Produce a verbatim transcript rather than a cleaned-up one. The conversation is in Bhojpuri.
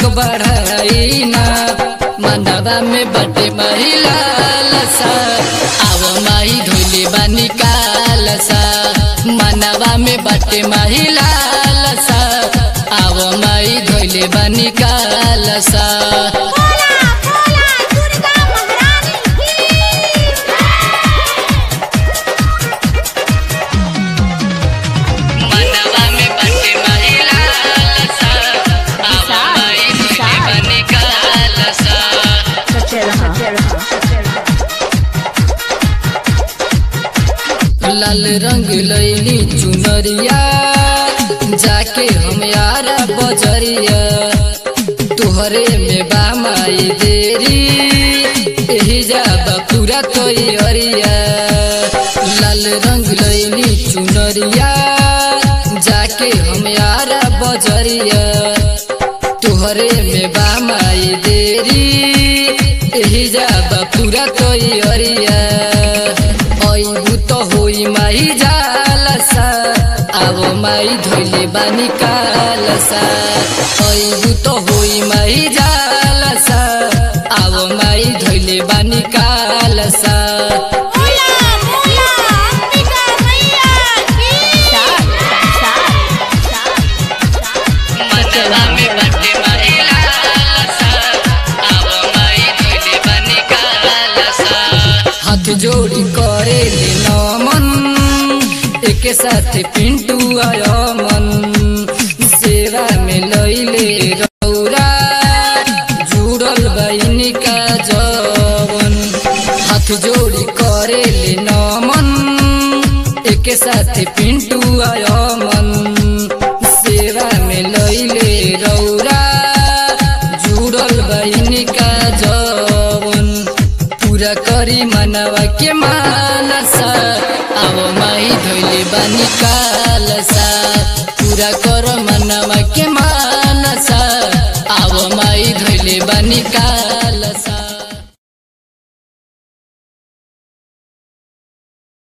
बढ़ाई ना मनवा में बटे महिला लसा आव माई धोले बानी कालसा मनवा में बटे महिला लसा आव माई धोले बानी कालसा लाल रंग लैली चुनरिया जाके हम यारा बजरिया तुहरे में बामाई देरी एही जाबा पूरा तैयारिया लाल रंग लैली चुनरिया जाके हम यारा बजरिया तुहरे में बामाई देरी एही जाबा पूरा तैयारिया होई माई जालसा आवो माई धोले बानी कालसा ओइबु तो होई माई जालसा आवो माई धोले बानी कालसा हाथ जोड़ी करे ले नमन एक साथ पिंटू आया मन सेवा में लैले रौरा जुड़ल बहिनी का जवन हाथ जोड़ी करे ले नमन एक साथ पिंटू आया मन सेवा में लैले रौरा जुड़ल बहिनी का जवन पूरा करी मनवा के मानसा आव माई धोले बानी कालसा पूरा कर मनवा के मानसा आव माई धोले बानी कालसा।